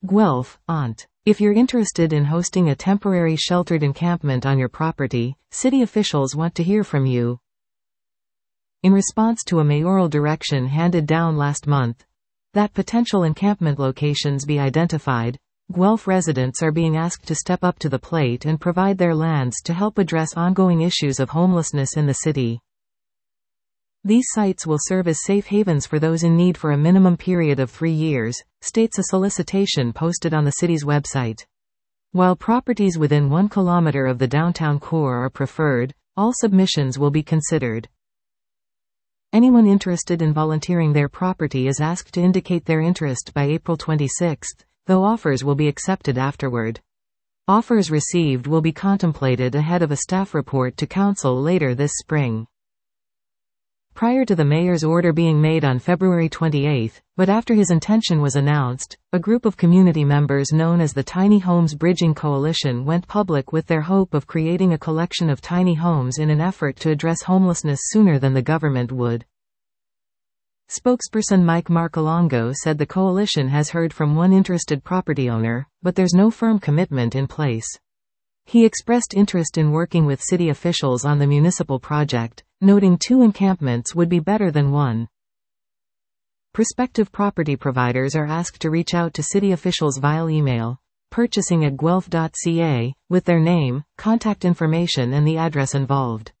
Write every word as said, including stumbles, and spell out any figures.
Guelph, Aunt. If you're interested in hosting a temporary sheltered encampment on your property, city officials want to hear from you. In response to a mayoral direction handed down last month that potential encampment locations be identified, Guelph residents are being asked to step up to the plate and provide their lands to help address ongoing issues of homelessness in the city. These sites will serve as safe havens for those in need for a minimum period of three years, states a solicitation posted on the city's website. While properties within one kilometer of the downtown core are preferred, all submissions will be considered. Anyone interested in volunteering their property is asked to indicate their interest by April twenty-sixth, though offers will be accepted afterward. Offers received will be contemplated ahead of a staff report to council later this spring. Prior to the mayor's order being made on February twenty-eighth, but after his intention was announced, a group of community members known as the Tiny Homes Bridging Coalition went public with their hope of creating a collection of tiny homes in an effort to address homelessness sooner than the government would. Spokesperson Mike Marcolongo said the coalition has heard from one interested property owner, but there's no firm commitment in place. He expressed interest in working with city officials on the municipal project, noting two encampments would be better than one. Prospective property providers are asked to reach out to city officials via email, purchasing at guelph dot c a, with their name, contact information and the address involved.